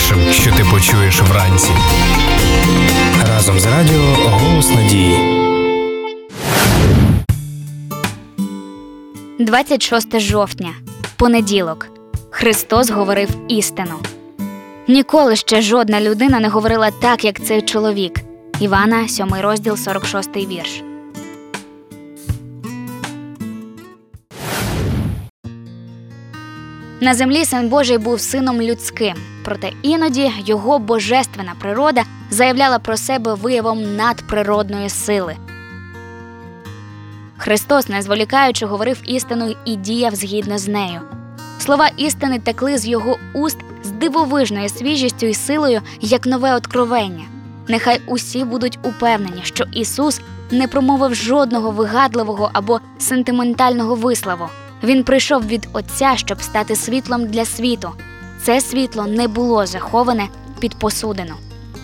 першим, що ти почуєш вранці. Разом з радіо «Голос надії». 26 жовтня. Понеділок. Христос говорив істину. Ніколи ще жодна людина не говорила так, як цей чоловік. Івана, 7 розділ, 46 вірш. На землі Син Божий був сином людським, проте іноді його божественна природа заявляла про себе виявом надприродної сили. Христос, не зволікаючи, говорив істину і діяв згідно з нею. Слова істини текли з його уст з дивовижною свіжістю і силою, як нове откровення. Нехай усі будуть упевнені, що Ісус не промовив жодного вигадливого або сентиментального вислову. Він прийшов від Отця, щоб стати світлом для світу. Це світло не було заховане під посудину.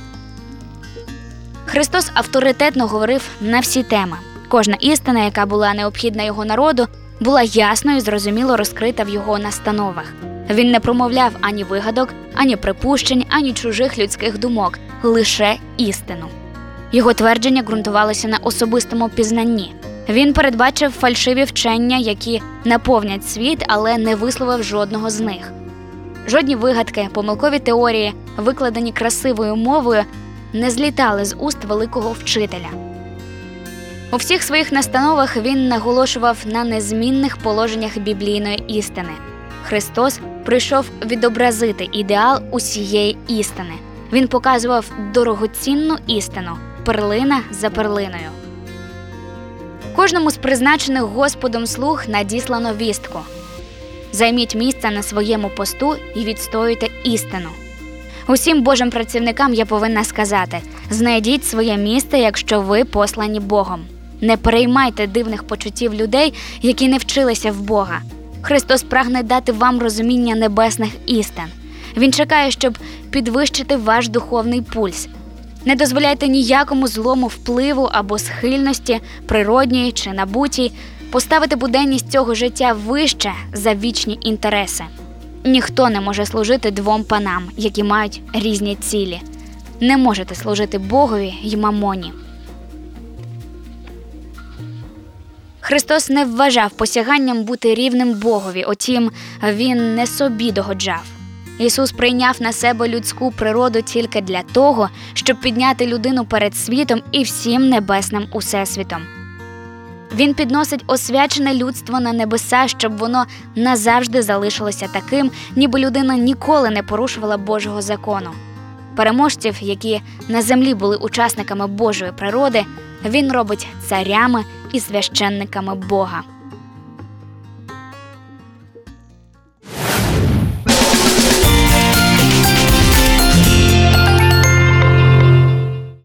Христос авторитетно говорив на всі теми. Кожна істина, яка була необхідна його народу, була ясно і зрозуміло розкрита в його настановах. Він не промовляв ані вигадок, ані припущень, ані чужих людських думок, лише істину. Його твердження ґрунтувалося на особистому пізнанні. Він передбачив фальшиві вчення, які наповнять світ, але не висловив жодного з них. Жодні вигадки, помилкові теорії, викладені красивою мовою, не злітали з уст великого вчителя. У всіх своїх настановах він наголошував на незмінних положеннях біблійної істини. Христос прийшов відобразити ідеал усієї істини. Він показував дорогоцінну істину, перлина за перлиною. Кожному з призначених Господом слуг надіслано вістку. Займіть місце на своєму посту і відстоюйте істину. Усім Божим працівникам я повинна сказати: знайдіть своє місце, якщо ви послані Богом. Не переймайте дивних почуттів людей, які не вчилися в Бога. Христос прагне дати вам розуміння небесних істин. Він чекає, щоб підвищити ваш духовний пульс. Не дозволяйте ніякому злому впливу або схильності, природній чи набутій, поставити буденність цього життя вище за вічні інтереси. Ніхто не може служити двом панам, які мають різні цілі. Не можете служити Богові й мамоні. Христос не вважав посяганням бути рівним Богові, утім, Він не собі догоджав. Ісус прийняв на себе людську природу тільки для того, щоб підняти людину перед світом і всім небесним усесвітом. Він підносить освячене людство на небеса, щоб воно назавжди залишилося таким, ніби людина ніколи не порушувала Божого закону. Переможців, які на землі були учасниками Божої природи, Він робить царями і священниками Бога.